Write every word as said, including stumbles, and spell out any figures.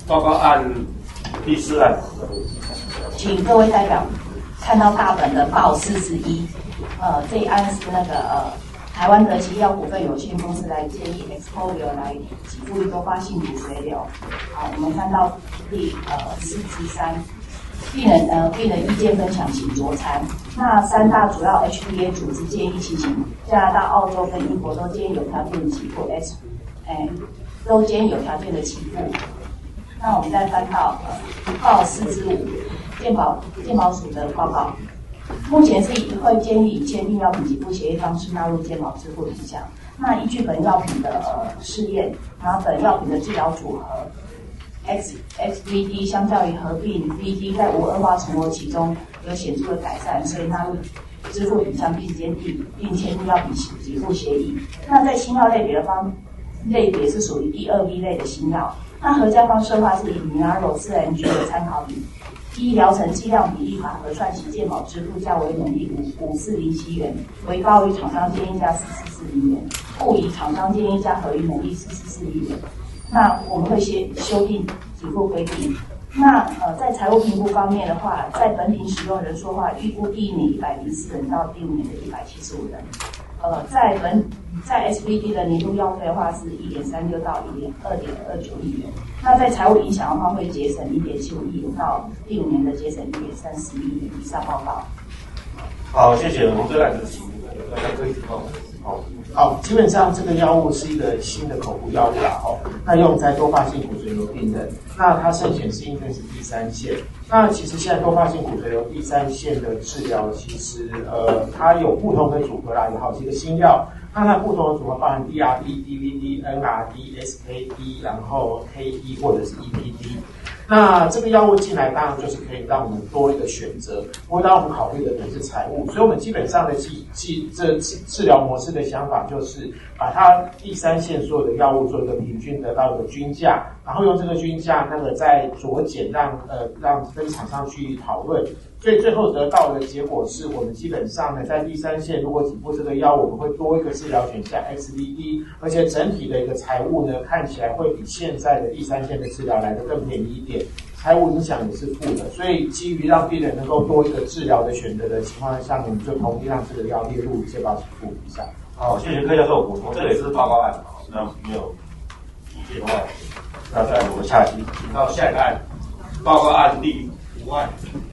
报告案第四案， 请各位代表看到大本的报四十一，呃，这一案是那个呃台湾德奇药股份有限公司来建议 Expolio 来给付多发性骨髓瘤。好，我们看到第呃四之三，病人呃病人意见分享，请酌参。那三大主要 H T A 组织建议其行，加拿大、澳洲跟英国都建议有条件的给付 S， 哎，都建议有条件的给付。那我们再翻到呃报四之五，健保健保署的报告，目前是会建议以签订药品给付协议方式纳入健保支付品项。那依据本药品的呃试验，然后本药品的治疗组合 X X V D 相较于合并 V D 在无恶化存活期中有显著的改善，所以纳入支付品项并签订并签订药品给付协议。那在新药类别的方类别是属于第二 V 类的新药。那合价方式的话是以 Minaro 四 N G 的参考比，依疗程剂量比例法核算其健保支付价为每例五四零七元，为高于厂商建议价四四四零元，不以厂商建议价合于每例四四四一元。那我们会先修订给付规定。那呃，在财务评估方面的话，在本品使用人数的话，预估第一年一百零四人到第五年的一百七十五人。呃，在本在 S V D 的年度药费的话是一点三六到一点二点二九亿元。那在财务影响的话，会节省一点七五亿元到第五年的节省一点三十亿元。以上报告。 好，谢谢。我们这个案子请大家可以提报。好， 好，基本上这个药物是一个新的口服药物啦，哦，那用在多发性骨髓瘤病人，那它胜选是应该是第三线。那其实现在多发性骨髓瘤第三线的治疗，其实呃它有不同的组合啦，有好几个新药。那它不同的组合包含 D R D、D V D、N R D、S K D， 然后 K E 或者是 E P D。那这个药物进来，当然就是可以让我们多一个选择。不过，当然我们考虑的可能是财务，所以我们基本上的计计这治疗模式的想法就是，把它第三线所有的药物做一个平均得到一个均价，然后用这个均价那个再酌减，让呃让跟厂商去讨论。所以最后得到的结果是我们基本上呢，在第三线如果给付这个药物，我们会多一个治疗选项 X V D， 而且整体的一个财务呢，看起来会比现在的第三线的治疗来得更便宜一点，财务影响也是负的。所以基于让病人能够多一个治疗的选择的情况下，我们就同意让这个药列入健保给付一下。 好，谢谢柯教授补充，这个也是报告案，那没有意见的话，那再我们下期请到下一个案，报告案第五案。